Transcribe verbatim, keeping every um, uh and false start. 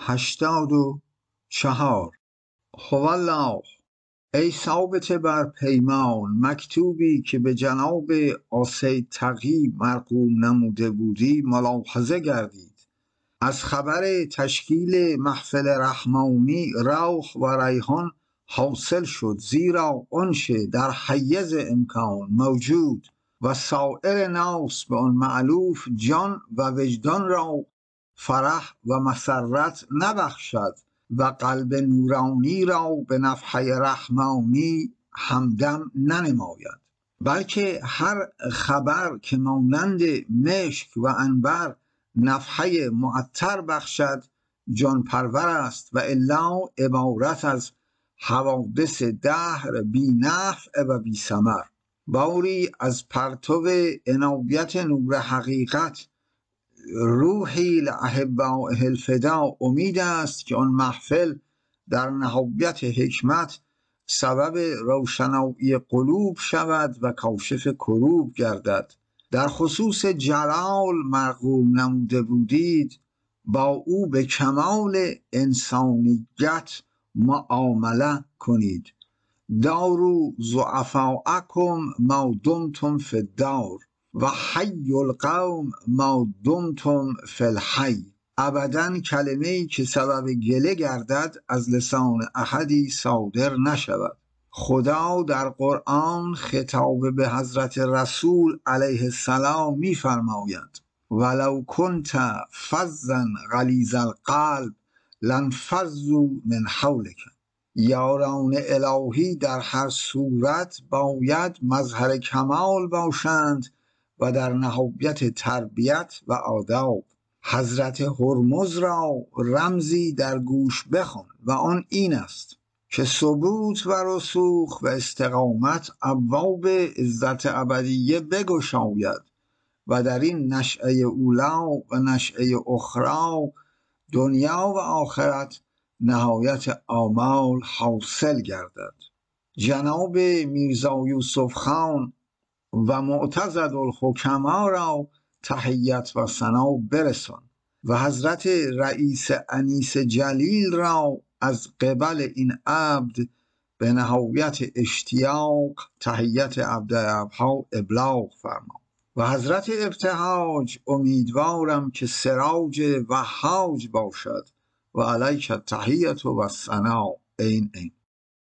هشتاد و چهار. هوالله. ای ثابت بر پیمان، مکتوبی که به جناب آسید تقی مرقوم نموده بودی ملاحظه گردید. از خبر تشکیل محفل رحمانی روح و ریحان حاصل شد، زیرا آنچه در حیز امکان موجود و سایر ناس به آن مألوف جان و وجدان را فرح و مسرت نبخشد و قلب نورانی را به نفحه رحمانی همدم ننماید، بلکه هر خبر که مانند مشک و عنبر نفحه معطر بخشد جان پرور است و الا عبارت از حوادث دهر بی نفع و بی ثمر. باری از پرتو عنایت نور حقیقت روحی لاحبائه الفدا امید است که آن محفل در نهایت حکمت سبب روشنایی قلوب شود و کاشف کروب گردد. در خصوص جلال مرقوم نموده بودید، با او به کمال انسانیت معامله کنید. دارو ضعفاءکم ما دمتم فی الدار و حی القوم ما دمتم فی الحی. ابداً کلمه‌ای که سبب گله گردد از لسان احدی صادر نشود. خدا در قرآن خطاب به حضرت رسول علیه السلام می فرماید ولو کنت فظا غلیظ القلب لانفضوا من حولک. یاران الهی در هر صورت باید مظهر کمال باشند و در نهایت تربیت و آداب. حضرت هرمز را رمزی در گوش بخوان و آن این است که ثبوت و رسوخ و استقامت ابواب عزت ابدیه بگشاید و در این نشأه اولا و نشأه اخرى دنیا و آخرت نهایت آمال حاصل گردد. جناب میرزا یوسف خان و معتضد الحکما را تحیت و ثنا برسان و حضرت رئیس انیس جلیل را از قبل این عبد به نهایت اشتیاق تحیت عبدالابها ابلاغ فرما و حضرت ابتهاج امیدوارم که سراج وهاج باشد و علیک التحیت و الثنا. این این